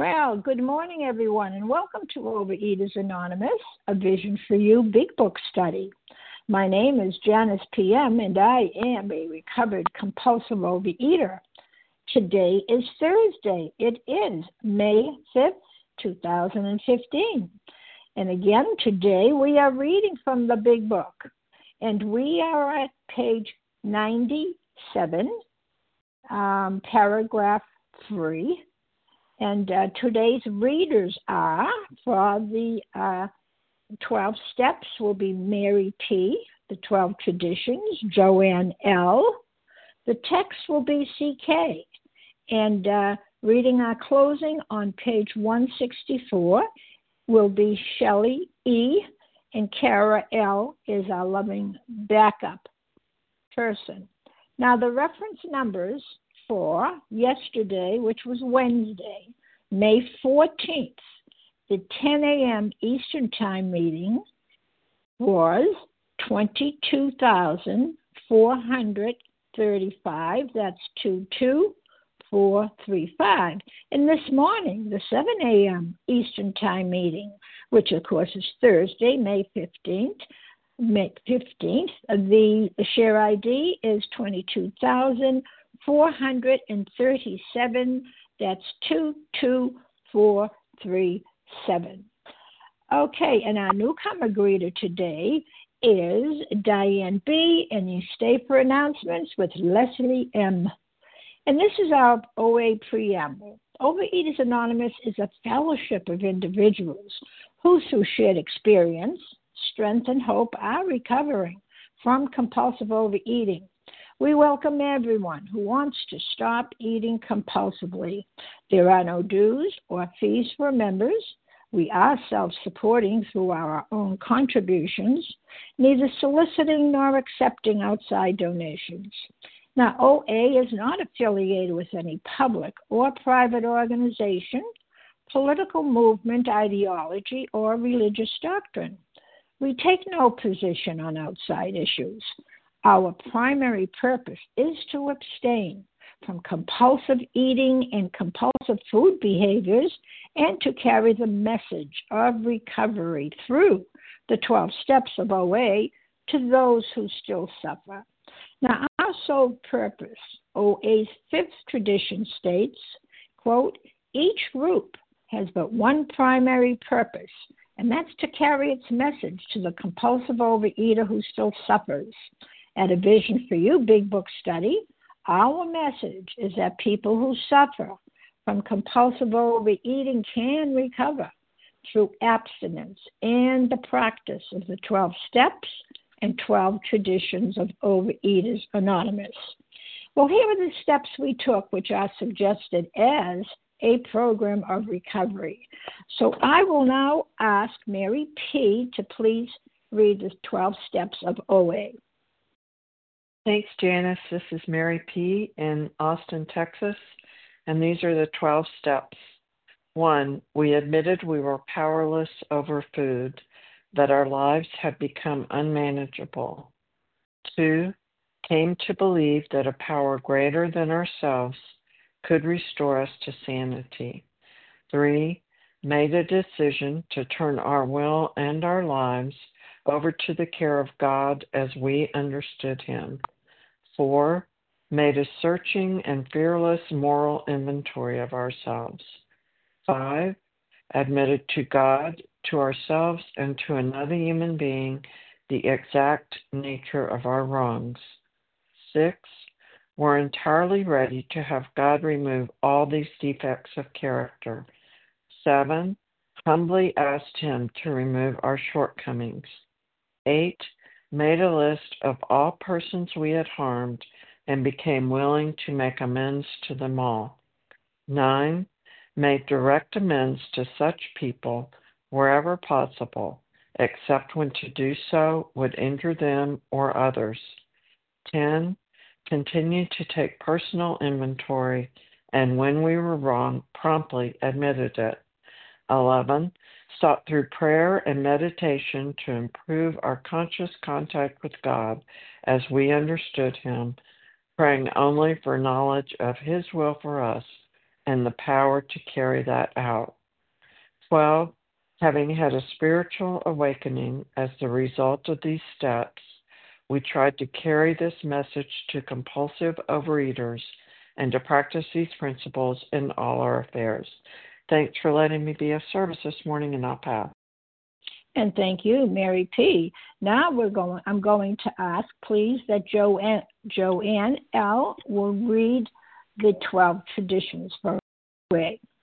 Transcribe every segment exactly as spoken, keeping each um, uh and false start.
Well, good morning, everyone, and welcome to Overeaters Anonymous, a Vision for You Big Book study. My name is Janice P M, and I am a recovered compulsive overeater. Today is Thursday. It is May fifth, two thousand fifteen. And again, today we are reading from the Big Book, and we are at page ninety-seven, um, paragraph three. And uh, today's readers are, for the uh, twelve steps, will be Mary P., the twelve traditions, Joanne L., the text will be C K. And uh, reading our closing on page one sixty-four will be Shelley E., and Kara L. is our loving backup person. Now, the reference numbers for yesterday, which was Wednesday, May fourteenth, the ten a.m. Eastern Time meeting was twenty-two thousand four hundred thirty-five. That's two two four three five. And this morning, the seven a.m. Eastern Time meeting, which of course is Thursday, May fifteenth, May fifteenth, the share I D is twenty-two thousand four hundred thirty-seven. That's two two four three seven. Okay, and our newcomer greeter today is Diane B., and you stay for announcements with Leslie M. And this is our O A preamble. Overeaters Anonymous is a fellowship of individuals who, through shared experience, strength, and hope, are recovering from compulsive overeating. We welcome everyone who wants to stop eating compulsively. There are no dues or fees for members. We are self-supporting through our own contributions, neither soliciting nor accepting outside donations. Now, O A is not affiliated with any public or private organization, political movement, ideology, or religious doctrine. We take no position on outside issues. Our primary purpose is to abstain from compulsive eating and compulsive food behaviors and to carry the message of recovery through the twelve steps of O A to those who still suffer. Now, our sole purpose, O A's fifth tradition states, quote, each group has but one primary purpose, and that's to carry its message to the compulsive overeater who still suffers. At A Vision for You Big Book study, our message is that people who suffer from compulsive overeating can recover through abstinence and the practice of the twelve steps and twelve traditions of Overeaters Anonymous. Well, here are the steps we took, which are suggested as a program of recovery. So I will now ask Mary P. to please read the twelve steps of O A. Thanks, Janice. This is Mary P. in Austin, Texas, and these are the twelve steps. One, we admitted we were powerless over food, that our lives had become unmanageable. Two, came to believe that a power greater than ourselves could restore us to sanity. Three, made a decision to turn our will and our lives over to the care of God as we understood Him. Four, made a searching and fearless moral inventory of ourselves. Five, admitted to God, to ourselves, and to another human being the exact nature of our wrongs. Six, were entirely ready to have God remove all these defects of character. Seven, humbly asked Him to remove our shortcomings. Eight, made a list of all persons we had harmed and became willing to make amends to them all. Nine, made direct amends to such people wherever possible, except when to do so would injure them or others. Ten, continued to take personal inventory, and when we were wrong, promptly admitted it. Eleven, sought through prayer and meditation to improve our conscious contact with God as we understood Him, praying only for knowledge of His will for us and the power to carry that out. twelve. Having had a spiritual awakening as the result of these steps, we tried to carry this message to compulsive overeaters and to practice these principles in all our affairs. Thanks for letting me be of service this morning, and I'll pass. And thank you, Mary P. Now we're going. I'm going to ask, please, that Joanne, Joanne L. will read the twelve traditions for O A.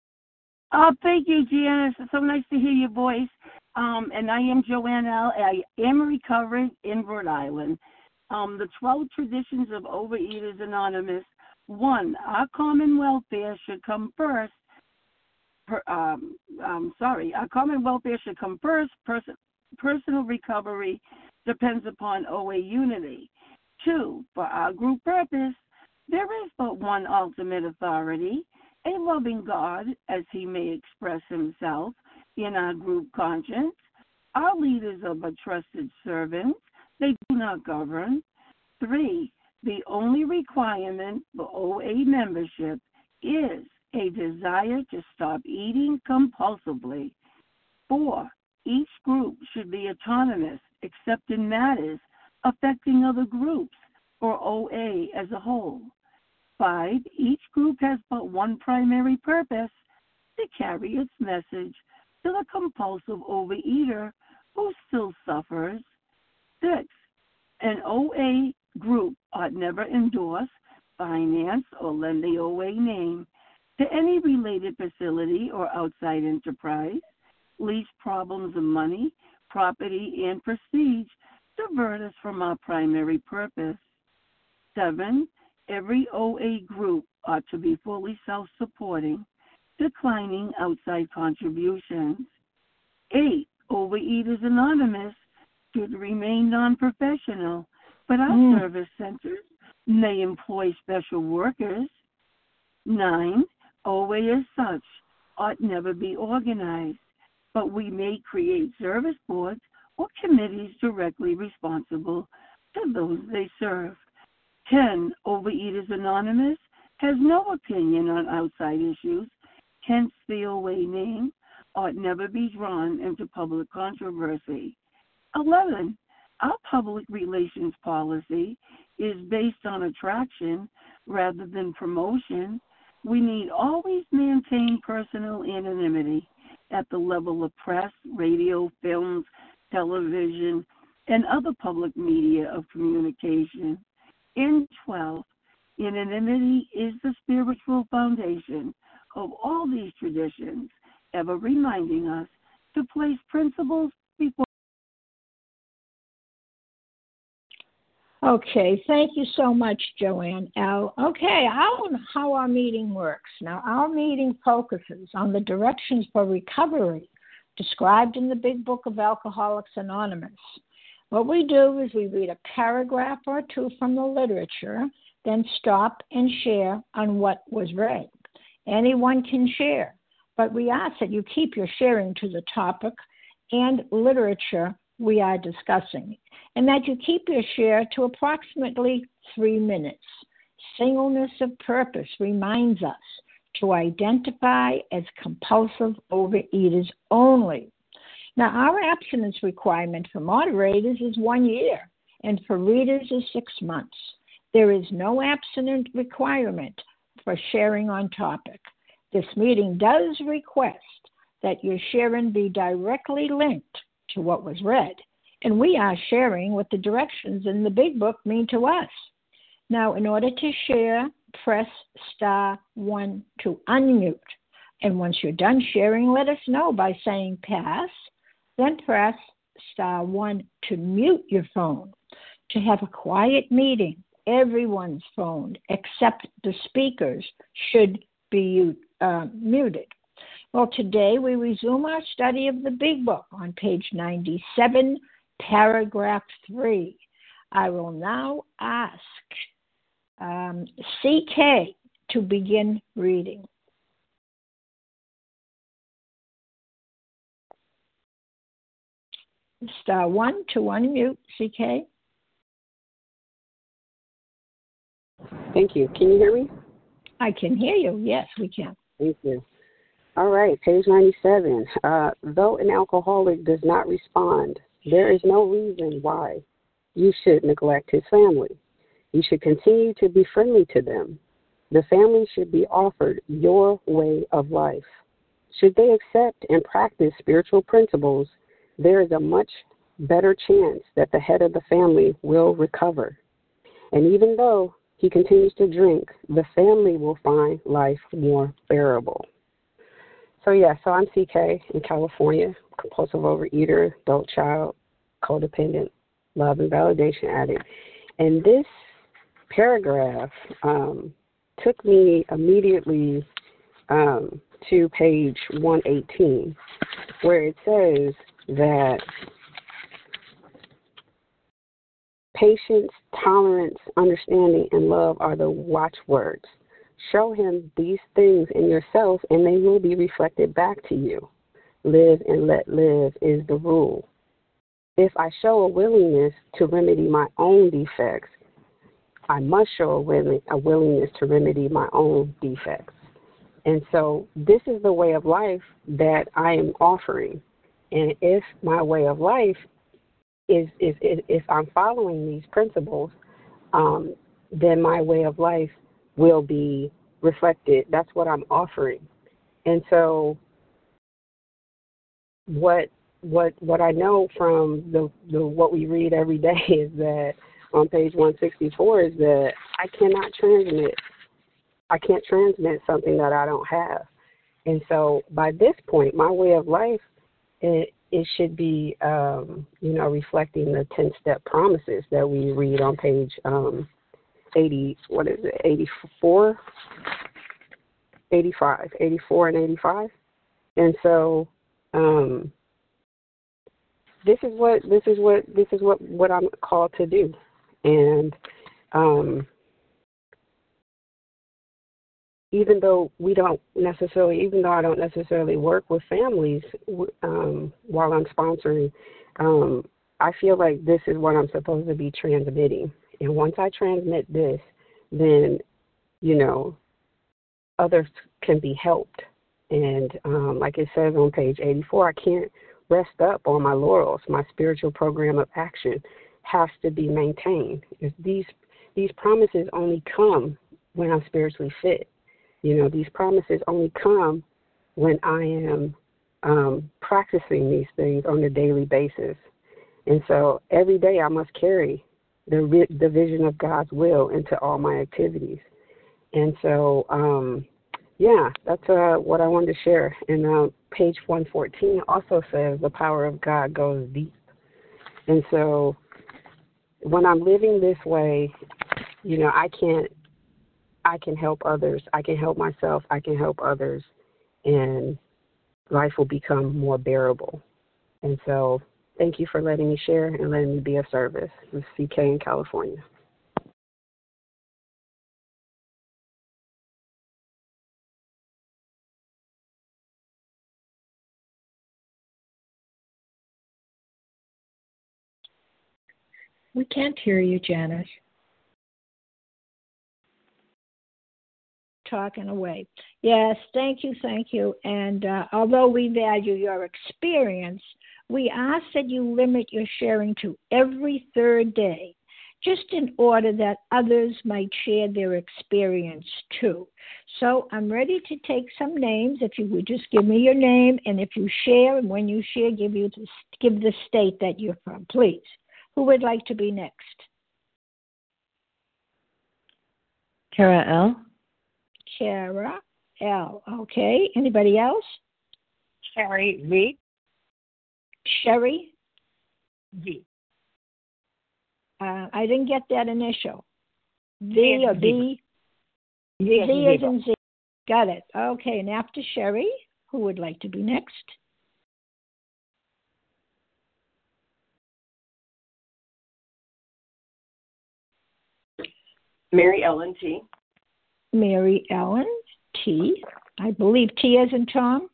Oh, thank you, Janice. It's so nice to hear your voice. Um, and I am Joanne L. I am recovered in Rhode Island. Um, the twelve traditions of Overeaters Anonymous. One, our common welfare should come first. Per, um, um, sorry, our common welfare should come first. Pers- personal recovery depends upon O A unity. Two, for our group purpose, there is but one ultimate authority, a loving God, as he may express himself in our group conscience. Our leaders are but trusted servants. They do not govern. Three, the only requirement for O A membership is a desire to stop eating compulsively. Four, each group should be autonomous except in matters affecting other groups or O A as a whole. Five, each group has but one primary purpose, to carry its message to the compulsive overeater who still suffers. Six, an O A group ought never endorse, finance, or lend the O A name to any related facility or outside enterprise, lest problems of money, property, and prestige divert us from our primary purpose. Seven, every O A group ought to be fully self-supporting, declining outside contributions. Eight, Overeaters Anonymous should remain non-professional, but our mm. service centers may employ special workers. Nine, O A as such ought never be organized, but we may create service boards or committees directly responsible to those they serve. Ten, Overeaters Anonymous has no opinion on outside issues, hence the O A name ought never be drawn into public controversy. Eleven, our public relations policy is based on attraction rather than promotion. We need always maintain personal anonymity at the level of press, radio, films, television, and other public media of communication. In twelve, anonymity is the spiritual foundation of all these traditions, ever reminding us to place principles before. Okay, thank you so much, Joanne L. Okay, how, how our meeting works. Now, our meeting focuses on the directions for recovery described in the Big Book of Alcoholics Anonymous. What we do is we read a paragraph or two from the literature, then stop and share on what was read. Anyone can share, but we ask that you keep your sharing to the topic and literature we are discussing, and that you keep your share to approximately three minutes. Singleness of purpose reminds us to identify as compulsive overeaters only. Now, our abstinence requirement for moderators is one year, and for readers is six months. There is no abstinence requirement for sharing on topic. This meeting does request that your sharing be directly linked to what was read, and we are sharing what the directions in the Big Book mean to us. Now, in order to share, press star one to unmute, and once you're done sharing, let us know by saying pass, then press star one to mute your phone. To have a quiet meeting, everyone's phone except the speakers should be uh, muted. Well, today we resume our study of the Big Book on page ninety-seven, paragraph three. I will now ask um, C K to begin reading. Star one to unmute, C K. Thank you. Can you hear me? I can hear you. Yes, we can. Thank you. All right, page ninety-seven. Uh, though an alcoholic does not respond, there is no reason why you should neglect his family. You should continue to be friendly to them. The family should be offered your way of life. Should they accept and practice spiritual principles, there is a much better chance that the head of the family will recover. And even though he continues to drink, the family will find life more bearable. So, yeah, so I'm C K in California, compulsive overeater, adult child, codependent, love and validation addict. And this paragraph um, took me immediately um, to page one eighteen, where it says that patience, tolerance, understanding, and love are the watchwords. Show him these things in yourself, and they will be reflected back to you. Live and let live is the rule. If I show a willingness to remedy my own defects, I must show a, willing, a willingness to remedy my own defects. And so this is the way of life that I am offering. And if my way of life is, is, is if I'm following these principles, um, then my way of life will be reflected. That's what I'm offering. And so what what what I know from the, the what we read every day is that on page one sixty-four is that I cannot transmit I can't transmit something that I don't have. And so by this point, my way of life, it, it should be, um, you know, reflecting the ten-step promises that we read on page um, eighty, what is it, eighty-four, eighty-five, eighty-four and eighty-five. And so um, this is what this is what this is what, what I'm called to do. And um, even though we don't necessarily, even though I don't necessarily work with families um, while I'm sponsoring, um, I feel like this is what I'm supposed to be transmitting. And once I transmit this, then, you know, others can be helped. And um, like it says on page eighty-four, I can't rest up on my laurels. My spiritual program of action has to be maintained. If these these promises only come when I'm spiritually fit. You know, these promises only come when I am um, practicing these things on a daily basis. And so every day I must carry the, the vision of God's will into all my activities. And so, um, yeah, that's uh, what I wanted to share. And uh, page one fourteen also says the power of God goes deep. And so when I'm living this way, you know, I can't, I can help others. I can help myself. I can help others. And life will become more bearable. And so thank you for letting me share and letting me be of service. This is C K in California. We can't hear you, Janice. Talking away. Yes, thank you, thank you. And uh, although we value your experience, we ask that you limit your sharing to every third day, just in order that others might share their experience too. So I'm ready to take some names. If you would just give me your name, and if you share, and when you share, give you the, give the state that you're from, please. Who would like to be next? Kara L. Kara L. Okay. Anybody else? Sherry V. Sherry? V. Uh, I didn't get that initial. V or B? V Z as in Z. Got it. Okay. And after Sherry, who would like to be next? Mary Ellen T. Mary Ellen T. I believe T as in Tom.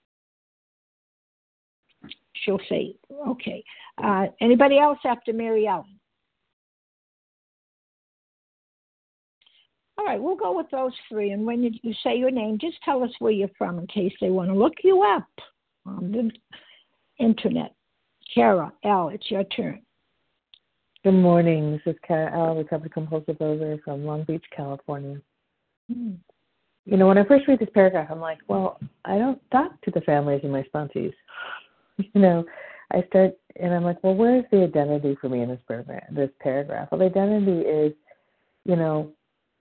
She'll say, okay. Uh, anybody else after Mary Ellen? All right, we'll go with those three. And when you, you say your name, just tell us where you're from in case they want to look you up on the internet. Kara L., it's your turn. Good morning. This is Kara L., recovered compulsive overeater from Long Beach, California. Mm. You know, when I first read this paragraph, I'm like, well, I don't talk to the families and my sponsees. You know, I start, and I'm like, well, where's the identity for me in this paragraph? This paragraph? Well, the identity is, you know,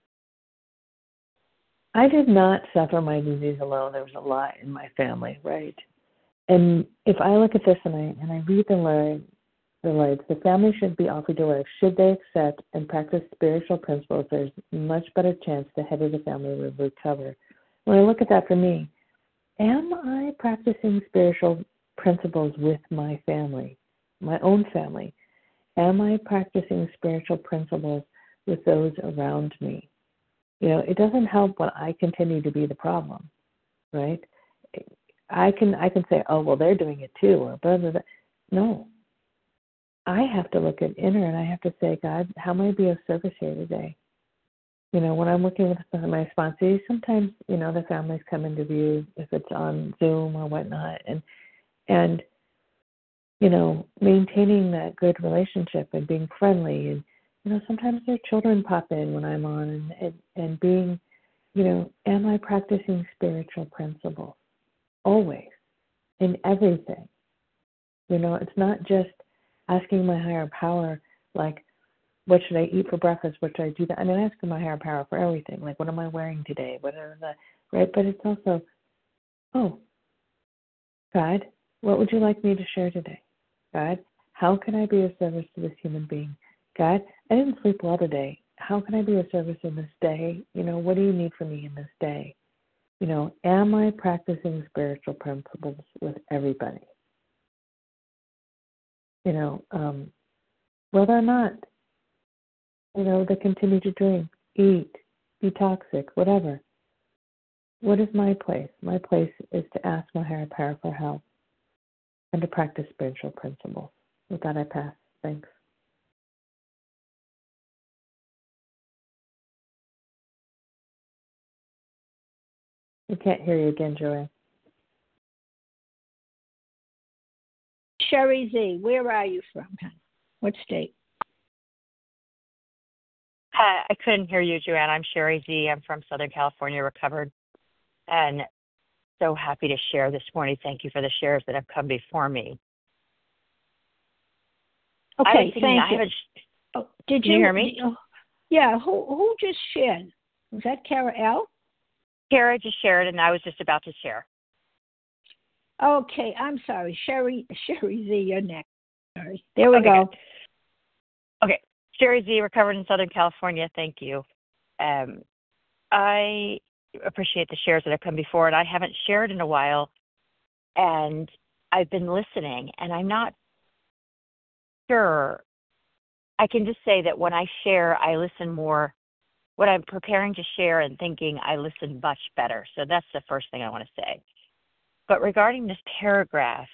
I did not suffer my disease alone. There was a lot in my family, right? And if I look at this and I and I read the line, the lines, the family should be offered aware. Should they accept and practice spiritual principles, there's a much better chance the head of the family will recover. When I look at that for me, am I practicing spiritual principles with my family, my own family? Am I practicing spiritual principles with those around me? You know, it doesn't help when I continue to be the problem, right? I can I can say, oh, well, they're doing it too, or blah, blah, blah. No. I have to look at inner and I have to say, God, how may I be of service here today? You know, when I'm working with my sponsees, sometimes, you know, the families come into view if it's on Zoom or whatnot. And, and you know, maintaining that good relationship and being friendly. And, you know, sometimes their children pop in when I'm on and, and, and being, you know, am I practicing spiritual principles? Always, in everything. You know, it's not just asking my higher power, like, what should I eat for breakfast? What should I do that? I mean, asking my higher power for everything. Like, what am I wearing today? What are the, right? But it's also, oh, God, what would you like me to share today? God, how can I be of service to this human being? God, I didn't sleep well today. How can I be of service in this day? You know, what do you need from me in this day? You know, am I practicing spiritual principles with everybody? You know, um, whether or not, you know, they continue to drink, eat, be toxic, whatever. What is my place? My place is to ask my higher power for help and to practice spiritual principles. With that, I pass. Thanks. We can't hear you again, Joanne. Sherry Z., where are you from? What state? Hi, I couldn't hear you, Joanne. I'm Sherry Z. I'm from Southern California, recovered, and so happy to share this morning. Thank you for the shares that have come before me. Okay, thank you. A, oh, did you, you hear me? Did, oh, yeah, who who just shared? Was that Kara L.? Kara just shared, and I was just about to share. Okay, I'm sorry. Sherry Sherry Z., you're next. Sorry. There we okay, go. Good. Okay, Sherry Z., recovered in Southern California. Thank you. Um, I appreciate the shares that have come before, and I haven't shared in a while, and I've been listening, and I'm not sure. I can just say that when I share, I listen more. When I'm preparing to share and thinking, I listen much better. So that's the first thing I want to say. But regarding this paragraph,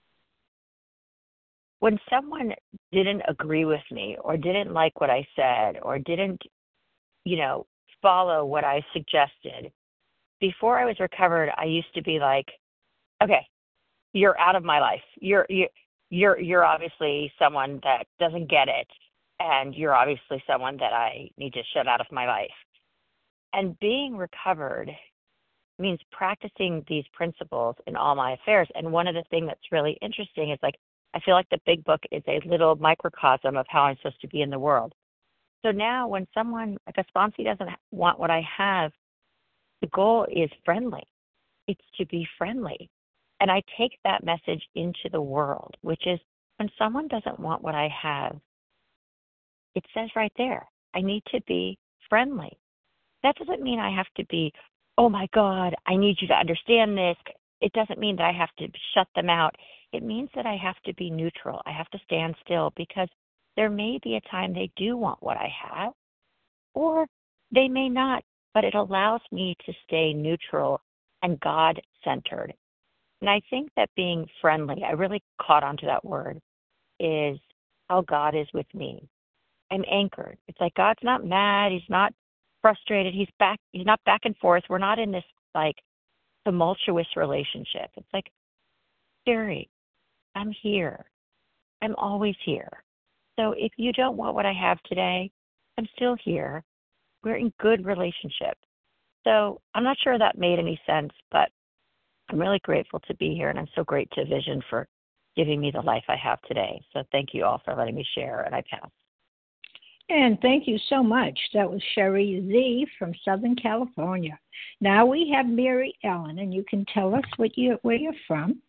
when someone didn't agree with me or didn't like what I said or didn't, you know, follow what I suggested, before I was recovered, I used to be like, okay, you're out of my life. You're you you're you're obviously someone that doesn't get it, and you're obviously someone that I need to shut out of my life. And being recovered means practicing these principles in all my affairs. And one of the things that's really interesting is, like, I feel like the big book is a little microcosm of how I'm supposed to be in the world. So now when someone, like a sponsee, doesn't want what I have, the goal is friendly. It's to be friendly. And I take that message into the world, which is when someone doesn't want what I have, it says right there, I need to be friendly. That doesn't mean I have to be, oh my God, I need you to understand this. It doesn't mean that I have to shut them out. It means that I have to be neutral. I have to stand still, because there may be a time they do want what I have, or they may not, but it allows me to stay neutral and God-centered. And I think that being friendly, I really caught onto that word, is how God is with me. I'm anchored. It's like God's not mad. He's not frustrated. He's back. He's not back and forth. We're not in this like tumultuous relationship. It's like, Sherry, I'm here. I'm always here. So if you don't want what I have today, I'm still here. We're in good relationship. So I'm not sure that made any sense, but I'm really grateful to be here, and I'm so great to Vision for giving me the life I have today. So thank you all for letting me share, and I pass. And thank you so much. That was Sherry Z from Southern California. Now we have Mary Ellen, and you can tell us what you where you're from.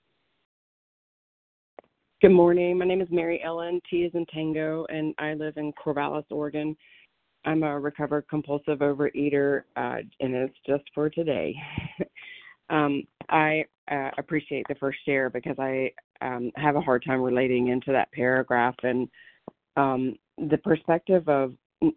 Good morning. My name is Mary Ellen. T is in Tango, and I live in Corvallis, Oregon. I'm a recovered compulsive overeater, uh, and it's just for today. um, I uh, appreciate the first share because I um, have a hard time relating into that paragraph, and um, the perspective of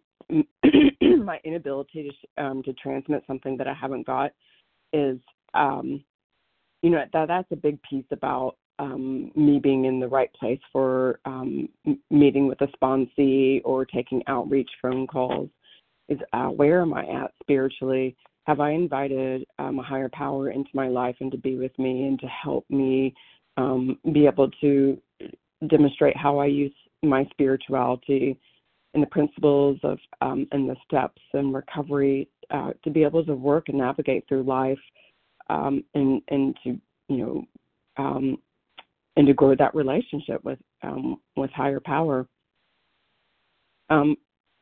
my inability to um, to transmit something that I haven't got is, um, you know, that that's a big piece about um, me being in the right place for um, m- meeting with a sponsee or taking outreach phone calls. Is uh, where am I at spiritually? Have I invited um, a higher power into my life and to be with me and to help me um, be able to demonstrate how I use my spirituality and the principles of um, and the steps and recovery uh, to be able to work and navigate through life um, and and to you know um, and to grow that relationship with um, with higher power. Um,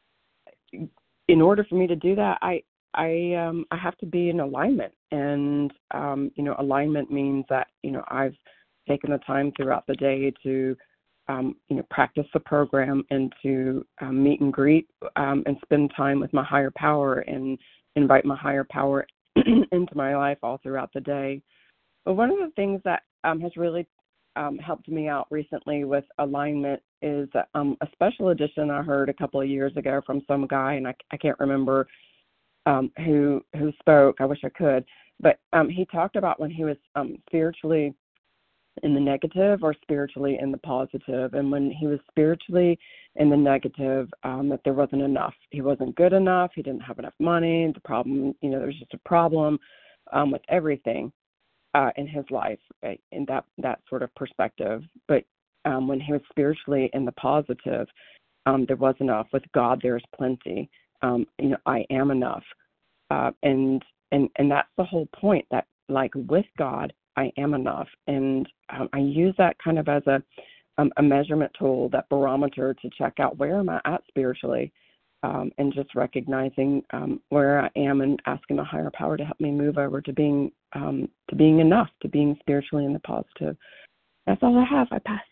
in order for me to do that, I I um, I have to be in alignment, and um, you know alignment means that you know I've taken the time throughout the day to Um, you know, practice the program and to um, meet and greet um, and spend time with my higher power and invite my higher power into my life all throughout the day. But one of the things that um, has really um, helped me out recently with alignment is um, a special edition I heard a couple of years ago from some guy, and I, I can't remember um, who who spoke. I wish I could. But um, he talked about when he was um, spiritually in the negative or spiritually in the positive. And when he was spiritually in the negative, um, that there wasn't enough. He wasn't good enough. He didn't have enough money. The problem, you know, there was just a problem um, with everything uh, in his life, right? In that, that sort of perspective. But um, when he was spiritually in the positive, um, there was enough. With God, there is plenty. Um, you know, I am enough. Uh, and, and, and that's the whole point, that like with God, I am enough. And um, I use that kind of as a um, a measurement tool, that barometer to check out where am I at spiritually, um, and just recognizing um, where I am and asking a higher power to help me move over to being um, to being enough, to being spiritually in the positive. That's all I have. I pass.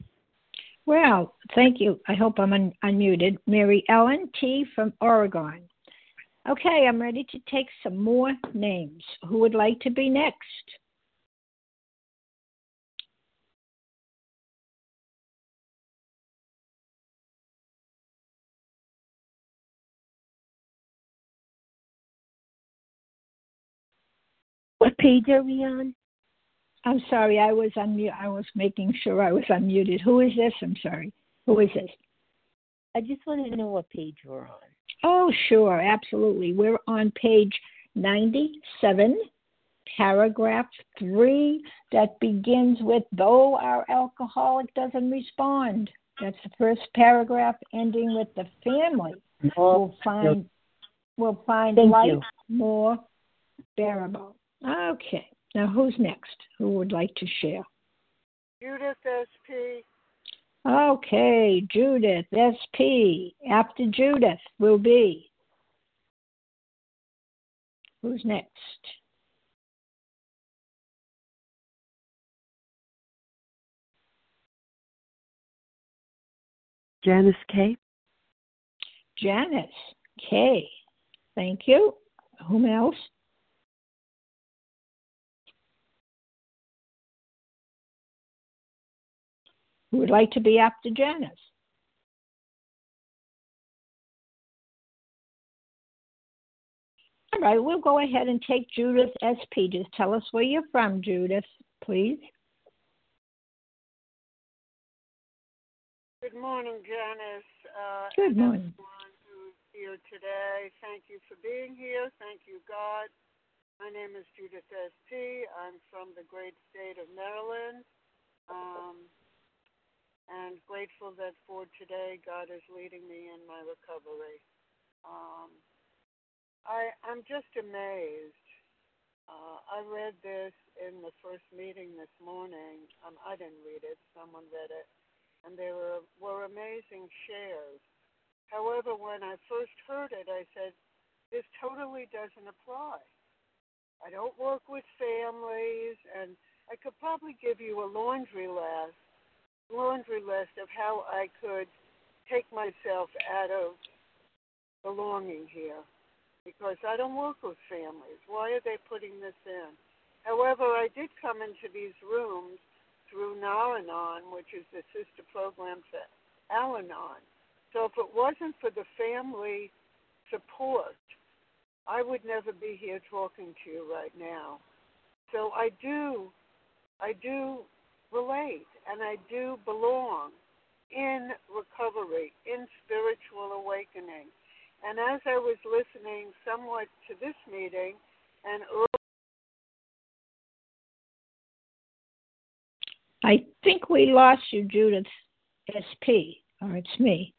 Well, thank you. I hope I'm un- unmuted. Mary Ellen T. from Oregon. Okay, I'm ready to take some more names. Who would like to be next? What page are we on? I'm sorry, I was unmute. I was making sure I was unmuted. Who is this? I'm sorry. Who is this? I just want to know what page we're on. Oh, sure, absolutely. We're on page ninety-seven, paragraph three, that begins with, though our alcoholic doesn't respond. That's the first paragraph, ending with the family. We'll find, we'll find Thank life you. more bearable. Okay. Now, who's next? Who would like to share? Judith S P. Okay, Judith S P. After Judith will be. Who's next? Janice K. Janice K. Thank you. Whom else? Who would like to be after Janice? All right, we'll go ahead and take Judith S P. Just tell us where you're from, Judith, please. Good morning, Janice. Uh, Good and morning. everyone who's here today. Thank you for being here. Thank you, God. My name is Judith S P. I'm from the great state of Maryland, um, and grateful that for today God is leading me in my recovery. Um, I, I'm just amazed. Uh, I read this in the first meeting this morning. Um, I didn't read it. Someone read it. And there were, were amazing shares. However, when I first heard it, I said, this totally doesn't apply. I don't work with families, and I could probably give you a laundry list, laundry list of how I could take myself out of belonging here, because I don't work with families. Why are they putting this in? However, I did come into these rooms through Nar-Anon, which is the sister program for Al-Anon. So if it wasn't for the family support, I would never be here talking to you right now. So I do, I do relate, and I do belong in recovery, in spiritual awakening. And as I was listening somewhat to this meeting, and early, I think we lost you, Judith S P, or it's me.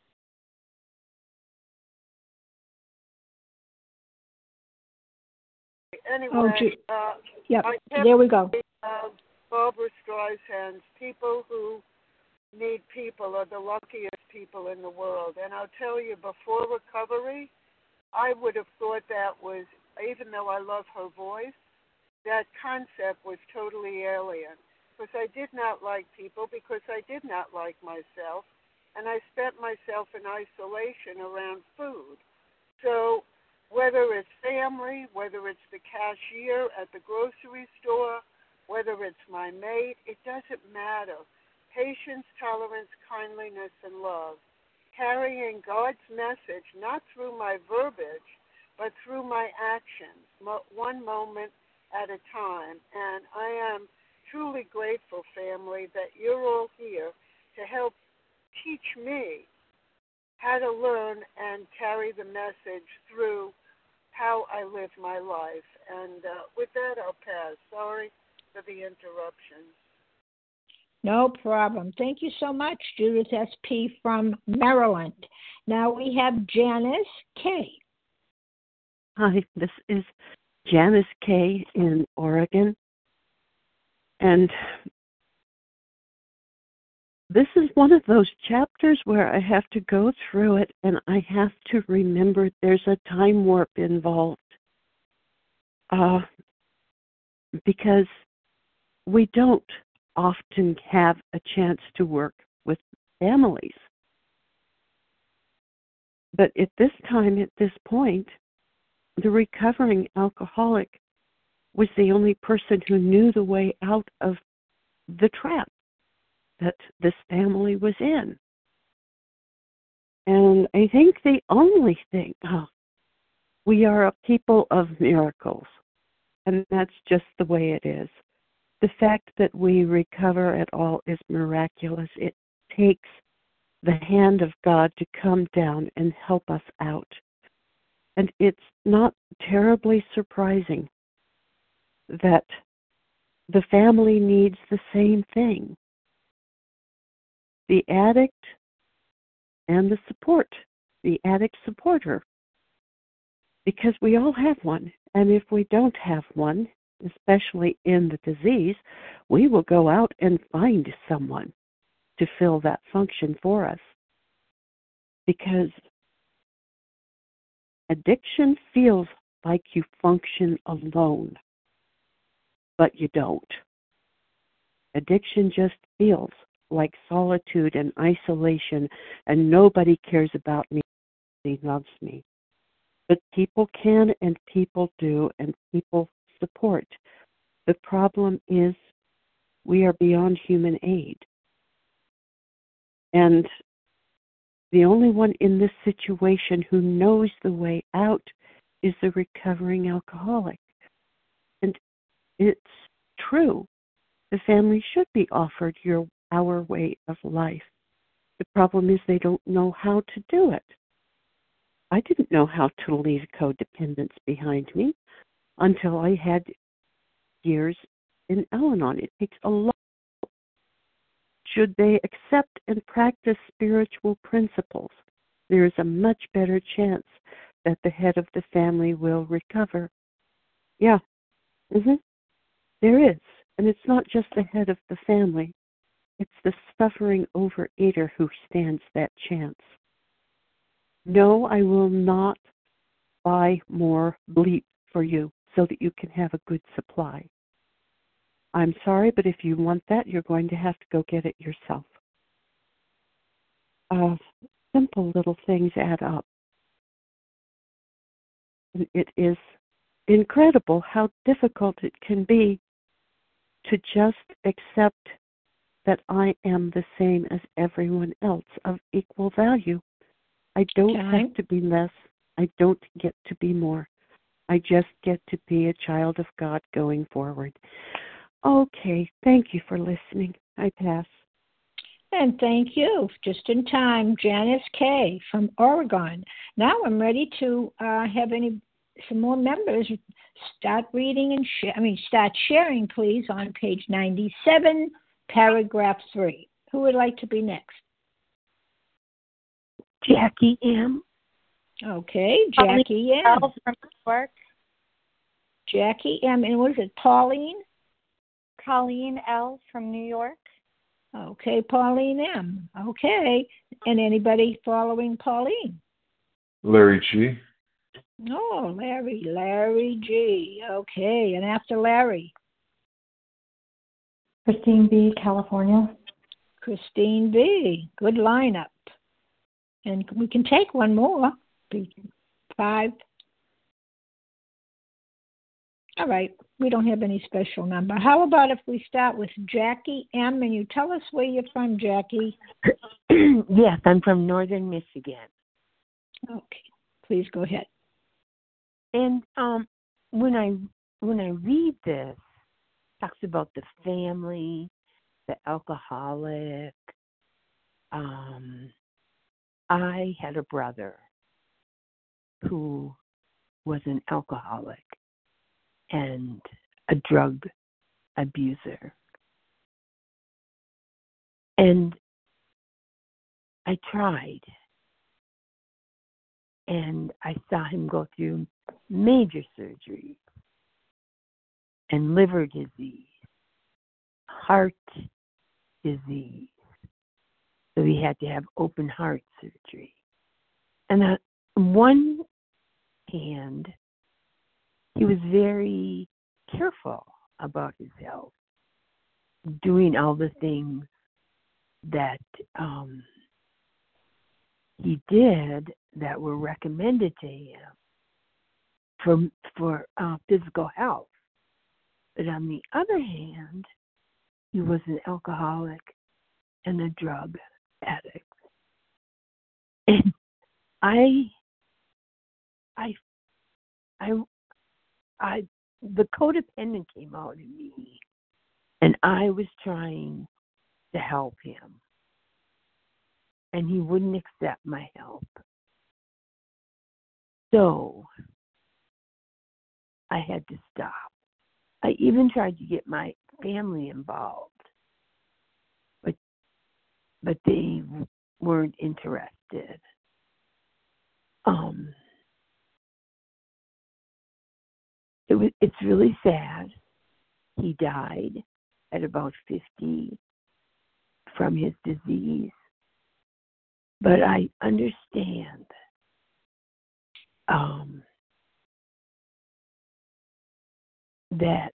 Anyway, oh, Ju- uh, yep, I there we go. Uh, Barbara Streisand's people who need people are the luckiest people in the world. And I'll tell you, before recovery, I would have thought that was, even though I love her voice, that concept was totally alien. Because I did not like people, because I did not like myself, and I spent myself in isolation around food. So whether it's family, whether it's the cashier at the grocery store, whether it's my mate, it doesn't matter. Patience, tolerance, kindliness, and love. Carrying God's message, not through my verbiage, but through my actions, mo- one moment at a time. And I am truly grateful, family, that you're all here to help teach me how to learn and carry the message through how I live my life. And uh, with that, I'll pass. Sorry for the interruption. No problem. Thank you so much, Judith S P from Maryland. Now we have Janice K. Hi, this is Janice K. in Oregon. And this is one of those chapters where I have to go through it and I have to remember there's a time warp involved. Uh, because we don't often have a chance to work with families. But at this time, at this point, the recovering alcoholic was the only person who knew the way out of the trap that this family was in. And I think the only thing, oh, we are a people of miracles, and that's just the way it is. The fact that we recover at all is miraculous. It takes the hand of God to come down and help us out. And it's not terribly surprising that the family needs the same thing. The addict and the support, the addict supporter, because we all have one. And if we don't have one, especially in the disease, we will go out and find someone to fill that function for us. Because addiction feels like you function alone, but you don't. Addiction just feels like solitude and isolation, and nobody cares about me, nobody loves me. But people can and people do, and people support. The problem is we are beyond human aid. And the only one in this situation who knows the way out is the recovering alcoholic. And it's true. The family should be offered your our way of life. The problem is they don't know how to do it. I didn't know how to leave codependence behind me until I had years in Al-Anon. It takes a lot. Should they accept and practice spiritual principles, there is a much better chance that the head of the family will recover. Yeah, mm-hmm. There is. And it's not just the head of the family. It's the suffering overeater who stands that chance. No, I will not buy more bleep for you so that you can have a good supply. I'm sorry, but if you want that, you're going to have to go get it yourself. Uh, simple little things add up. And it is incredible how difficult it can be to just accept that I am the same as everyone else of equal value. I don't Time. have to be less. I don't get to be more. I just get to be a child of God going forward. Okay, thank you for listening. I pass. And thank you, just in time, Janice K. from Oregon. Now I'm ready to uh, have any some more members start reading and share. I mean, start sharing, please, on page ninety-seven, paragraph three. Who would like to be next? Jackie M. Okay, Jackie M. L from New York. Jackie M. And was it Pauline? Colleen L. from New York. Okay, Pauline M. Okay. And anybody following Pauline? Larry G. Oh, Larry, Larry G. Okay, and after Larry? Christine B., California. Christine B. Good lineup. And we can take one more. Five. All right. We don't have any special number. How about if we start with Jackie M. and you tell us where you're from, Jackie? Yes, I'm from northern Michigan. Okay. Please go ahead. And um, when I when I read this, it talks about the family, the alcoholic. Um, I had a brother who was an alcoholic and a drug abuser. And I tried. And I saw him go through major surgery and liver disease, heart disease. So he had to have open heart surgery. And on one hand, he was very careful about his health, doing all the things that um, he did that were recommended to him for for uh, physical health. But on the other hand, he was an alcoholic and a drug addict. And I, I, I, I, the codependent came out in me, and I was trying to help him, and he wouldn't accept my help. So I had to stop. I even tried to get my family involved, but but they weren't interested. Um, it was. It's really sad. He died at about fifty from his disease, but I understand. Um, that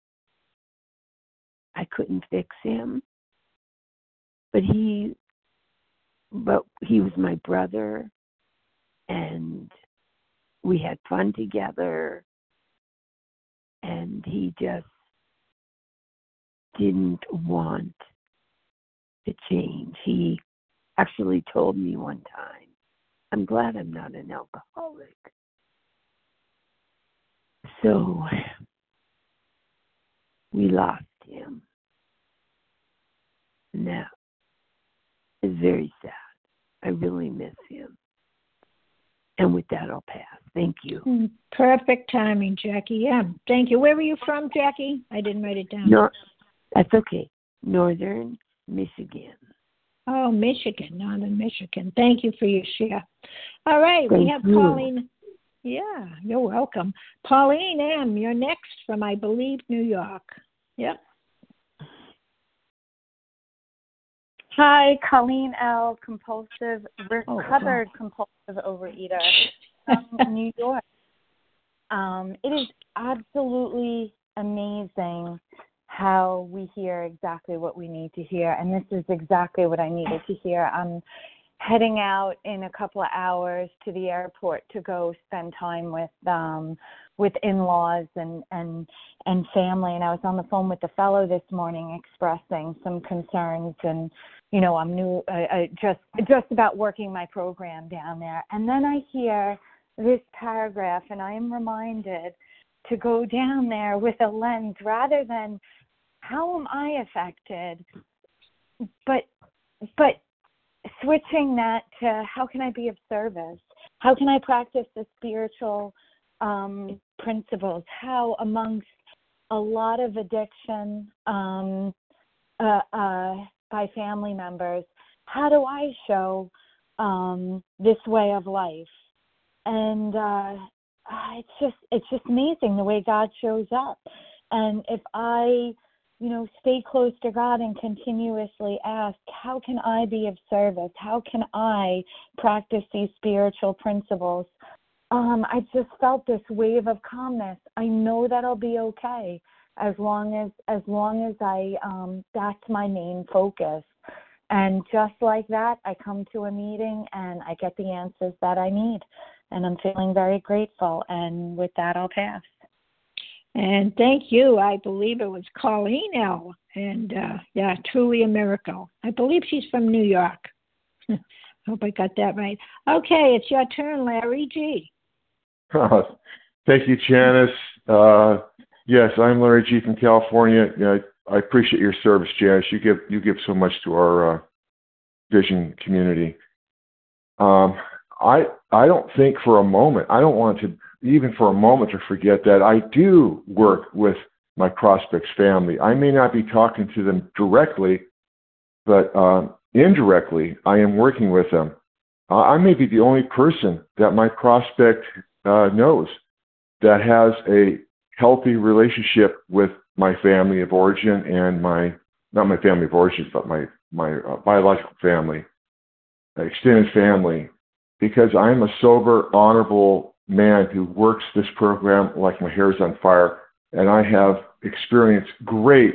I couldn't fix him, but he, but he was my brother, and we had fun together, and he just didn't want to change. He actually told me one time, "I'm glad I'm not an alcoholic." So we lost him. And that is very sad. I really miss him. And with that, I'll pass. Thank you. Mm, Perfect timing, Jackie. Yeah, thank you. Where were you from, Jackie? I didn't write it down. No, that's okay. Northern Michigan. Oh, Michigan, Northern Michigan. Thank you for your share. All right, we Thank have you. Pauline. Yeah, you're welcome. Pauline M., you're next from, I believe, New York. Yep. Hi, Colleen L., compulsive, Oh, recovered compulsive overeater from New York. Um, it is absolutely amazing how we hear exactly what we need to hear, and this is exactly what I needed to hear. I'm heading out in a couple of hours to the airport to go spend time with um, with in-laws and, and and family, and I was on the phone with the fellow this morning expressing some concerns, and you know I'm new, uh, uh, just just about working my program down there, and then I hear this paragraph, and I am reminded to go down there with a lens rather than how am I affected, but but switching that to how can I be of service? How can I practice the spiritual um, principles? How amongst a lot of addiction um, uh, uh, by family members, how do I show um, this way of life? And uh, it's just it's just amazing the way God shows up. And if I, you know, stay close to God and continuously ask, how can I be of service? How can I practice these spiritual principles? Um, I just felt this wave of calmness. I know that I'll be okay as long as as long as I um, that's my main focus. And just like that, I come to a meeting and I get the answers that I need. And I'm feeling very grateful. And with that, I'll pass. And thank you. I believe it was Colleen L. And, uh, yeah, truly a miracle. I believe she's from New York. Hope I got that right. Okay, it's your turn, Larry G. Uh, thank you, Janice. Uh, yes, I'm Larry G. from California. Uh, I appreciate your service, Janice. You give you give so much to our uh, vision community. Um, I I don't think for a moment, I don't want to even for a moment to forget that I do work with my prospects family. I may not be talking to them directly, but uh, indirectly, I am working with them. Uh, I may be the only person that my prospect uh, knows that has a healthy relationship with my family of origin and my, not my family of origin, but my, my uh, biological family, extended family, because I'm a sober, honorable man who works this program like my hair's on fire, and I have experienced great,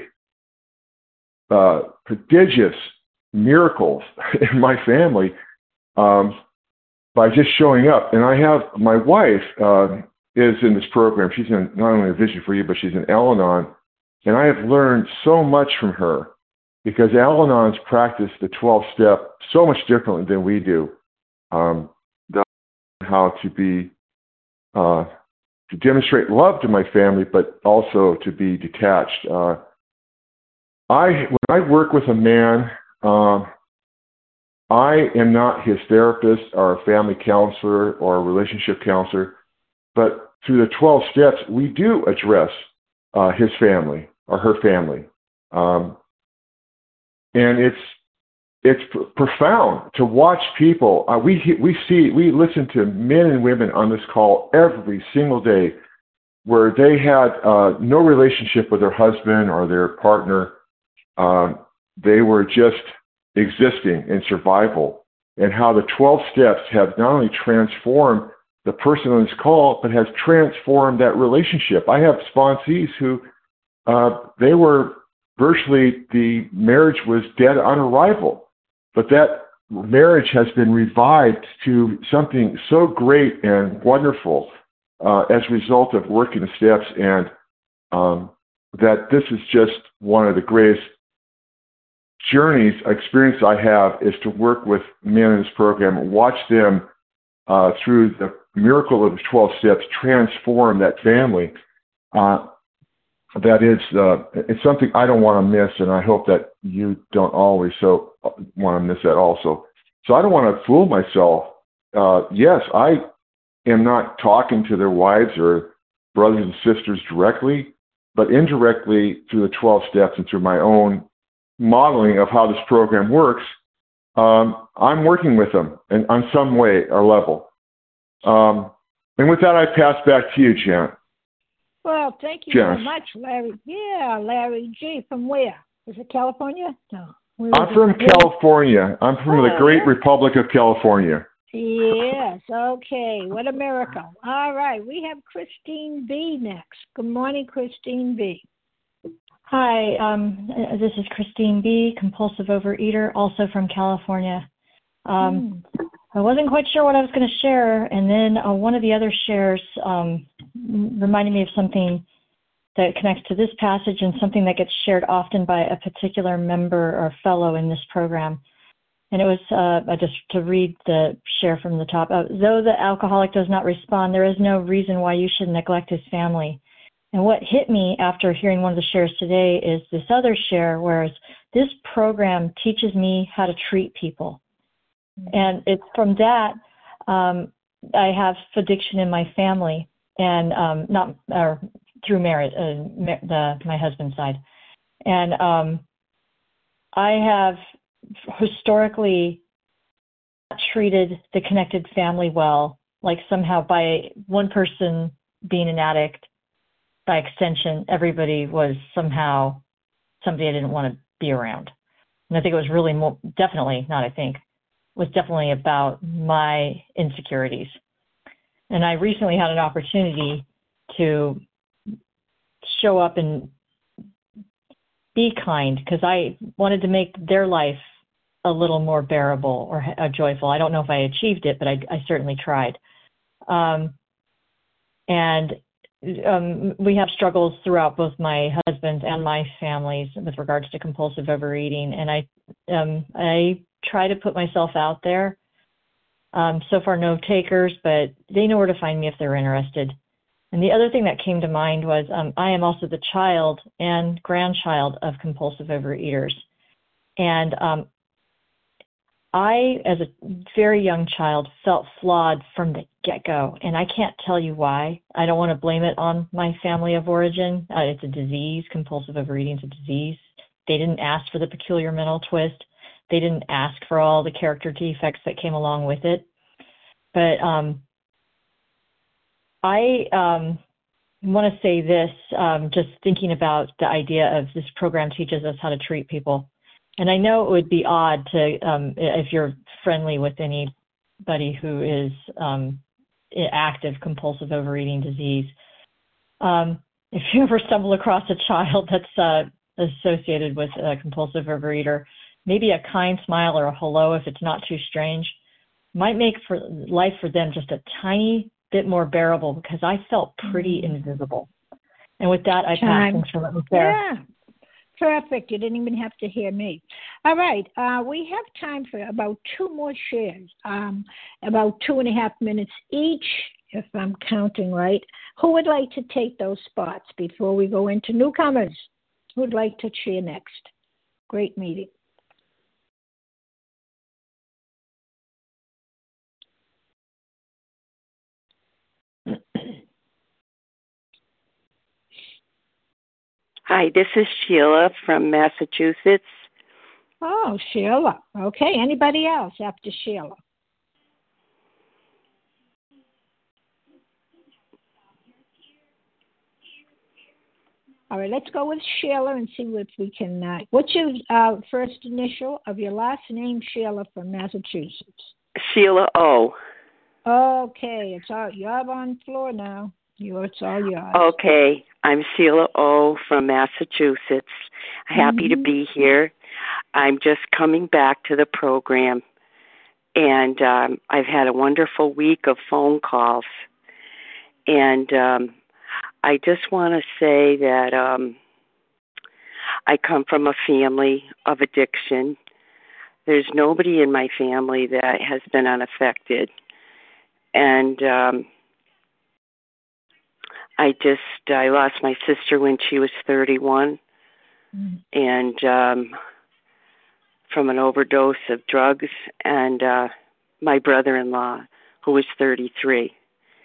uh, prodigious miracles in my family um, by just showing up. And I have my wife uh, is in this program. She's in not only a Vision for You, but she's in Al-Anon, and I have learned so much from her because Al-Anon's practice the twelve-step so much differently than we do. Um, how to be uh, to demonstrate love to my family, but also to be detached. Uh, I when I work with a man, uh, I am not his therapist or a family counselor or a relationship counselor, but through the twelve steps, we do address uh, his family or her family, um, and it's it's pr- profound to watch people. Uh, we we see we listen to men and women on this call every single day, where they had uh, no relationship with their husband or their partner. Uh, they were just existing in survival, and how the twelve steps have not only transformed the person on this call, but has transformed that relationship. I have sponsees who uh, they were virtually, the marriage was dead on arrival, but that marriage has been revived to something so great and wonderful uh, as a result of working the steps, and um, that this is just one of the greatest journeys, experience I have is to work with men in this program and watch them uh, through the miracle of the twelve steps transform that family. Uh, that is, uh, it's something I don't want to miss, and I hope that you don't always so want to miss that also. So I don't want to fool myself. Uh, yes, I am not talking to their wives or brothers and sisters directly, but indirectly through the twelve steps and through my own modeling of how this program works, um, I'm working with them in, on some way or level. Um, and with that, I pass back to you, Janet. Well, thank you Janice. so much, Larry. Yeah, Larry G. From where? Is it California? No. Where I'm is from it? California. I'm from Oh, the great yeah. Republic of California. Yes, okay. What a miracle. All right, we have Christine B. next. Good morning, Christine B. Hi, um, this is Christine B., compulsive overeater, also from California. Um, mm. I wasn't quite sure what I was going to share, and then uh, one of the other shares um, reminded me of something that connects to this passage and something that gets shared often by a particular member or fellow in this program. And it was, uh, just to read the share from the top, uh, though the alcoholic does not respond, there is no reason why you should neglect his family. And what hit me after hearing one of the shares today is this other share, whereas this program teaches me how to treat people. Mm-hmm. And it's from that, um, I have addiction in my family, and um, not or through marriage, uh, the, my husband's side. And um, I have historically treated the connected family well, like somehow by one person being an addict, by extension, everybody was somehow somebody I didn't want to be around. And I think it was really more, definitely, not I think, was definitely about my insecurities. And I recently had an opportunity to show up and be kind, because I wanted to make their life a little more bearable or uh, joyful. I don't know if I achieved it, but I, I certainly tried. Um, and um, we have struggles throughout both my husband's and my families with regards to compulsive overeating. And I, um, I try to put myself out there. Um, so far, no takers, but they know where to find me if they're interested. And the other thing that came to mind was um, I am also the child and grandchild of compulsive overeaters. And um, I, as a very young child, felt flawed from the get-go. And I can't tell you why. I don't want to blame it on my family of origin. Uh, it's a disease. Compulsive overeating is a disease. They didn't ask for the peculiar mental twist. They didn't ask for all the character defects that came along with it. But um, I um, want to say this, um, just thinking about the idea of this program teaches us how to treat people. And I know it would be odd to, um, if you're friendly with anybody who is um, active compulsive overeating disease, um, if you ever stumble across a child that's uh, associated with a compulsive overeater, maybe a kind smile or a hello, if it's not too strange, might make for life for them just a tiny bit more bearable, because I felt pretty mm. invisible. And with that, I pass. Thanks for letting me share. Yeah, perfect. You didn't even have to hear me. All right, uh, we have time for about two more shares, um, about two and a half minutes each, if I'm counting right. Who would like to take those spots before we go into newcomers? Who would like to share next? Great meeting. Hi, this is Sheila from Massachusetts. Oh, Sheila. Okay. Anybody else after Sheila? All right, let's go with Sheila and see if we can. Uh, what's your uh, first initial of your last name, Sheila, from Massachusetts? Sheila O. Okay, it's all you're on floor now. You, it's all yours. Okay, I'm Sheila O. from Massachusetts. Happy mm-hmm. to be here. I'm just coming back to the program, and um, I've had a wonderful week of phone calls. And um, I just want to say that um, I come from a family of addiction. There's nobody in my family that has been unaffected. And um, I just, I lost my sister when she was thirty-one, mm. and um, from an overdose of drugs, and uh, my brother-in-law, who was thirty-three.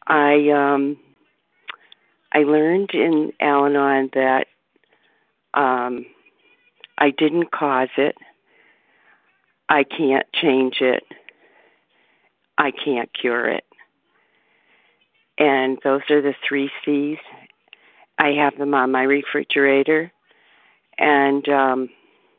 I um, I learned in Al-Anon that um, I didn't cause it. I can't change it. I can't cure it. And those are the three C's. I have them on my refrigerator. And um,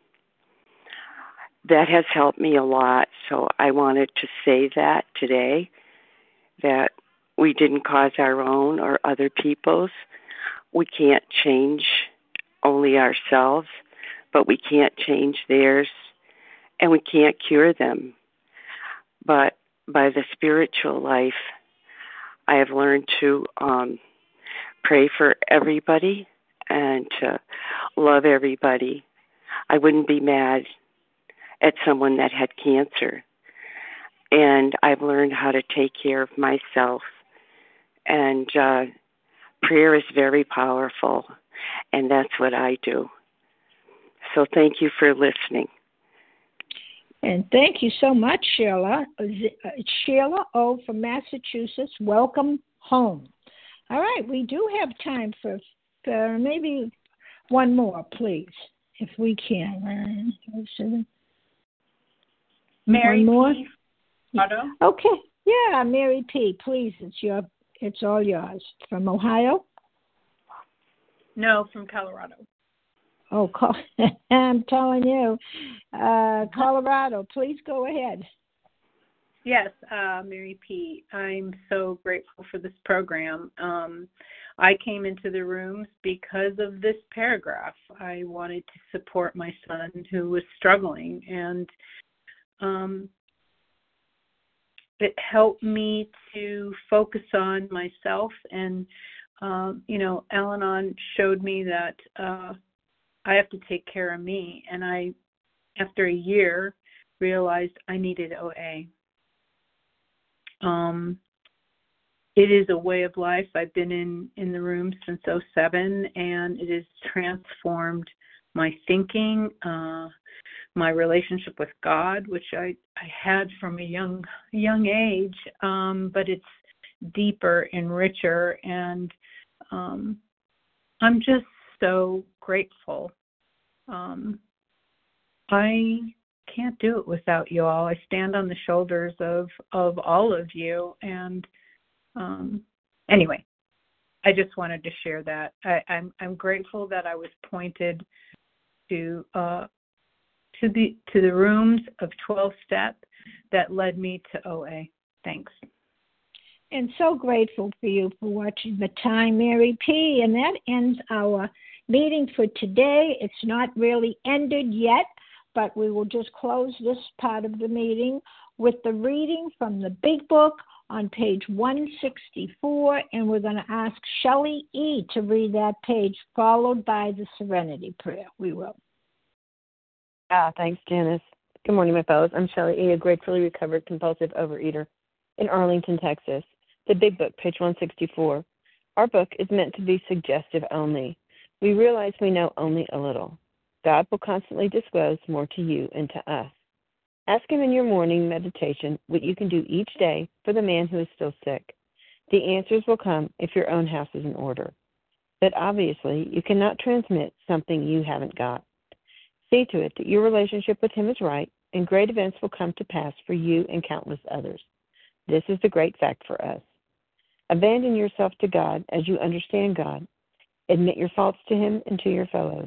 that has helped me a lot. So I wanted to say that today, that we didn't cause our own or other people's. We can't change only ourselves, but we can't change theirs, and we can't cure them. But by the spiritual life, I have learned to um, pray for everybody and to love everybody. I wouldn't be mad at someone that had cancer. And I've learned how to take care of myself. And uh, prayer is very powerful, and that's what I do. So thank you for listening. And thank you so much, Sheila. Sheila O. from Massachusetts. Welcome home. All right, we do have time for, for maybe one more, please, if we can. Mary one more? P. Otto. Okay. Yeah, Mary P. Please, it's your, it's all yours. From Ohio? No, from Colorado. Oh, I'm telling you, uh, Colorado. Please go ahead. Yes, uh, Mary P. I'm so grateful for this program. Um, I came into the rooms because of this paragraph. I wanted to support my son who was struggling, and um, it helped me to focus on myself. And, um, you know, Al-Anon showed me that uh, I have to take care of me. And I, after a year, realized I needed O A. Um, it is a way of life. I've been in, in the room since oh seven, and it has transformed my thinking, uh, my relationship with God, which I, I had from a young young age, um, but it's deeper and richer, and um, I'm just so grateful. Um, I can't do it without you all. I stand on the shoulders of, of all of you, and um, anyway, I just wanted to share that. I, I'm I'm grateful that I was pointed to uh, to the to the rooms of twelve step that led me to O A. Thanks. And so grateful for you for watching the time, Mary P. And that ends our meeting for today. It's not really ended yet, but we will just close this part of the meeting with the reading from the Big Book on page one sixty-four, and we're going to ask Shelley E. to read that page, followed by the Serenity Prayer. We will. Ah, thanks, Janice. Good morning, my fellows. I'm Shelley E., a gratefully recovered compulsive overeater in Arlington, Texas. The Big Book, page one sixty-four. Our book is meant to be suggestive only. We realize we know only a little. God will constantly disclose more to you and to us. Ask Him in your morning meditation what you can do each day for the man who is still sick. The answers will come if your own house is in order. But obviously, you cannot transmit something you haven't got. See to it that your relationship with Him is right, and great events will come to pass for you and countless others. This is the great fact for us. Abandon yourself to God as you understand God. Admit your faults to Him and to your fellows.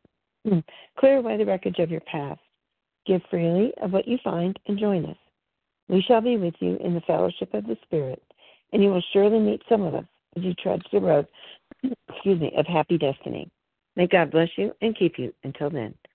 Clear away the wreckage of your past. Give freely of what you find and join us. We shall be with you in the fellowship of the Spirit, and you will surely meet some of us as you trudge the road excuse me, of happy destiny. May God bless you and keep you until then.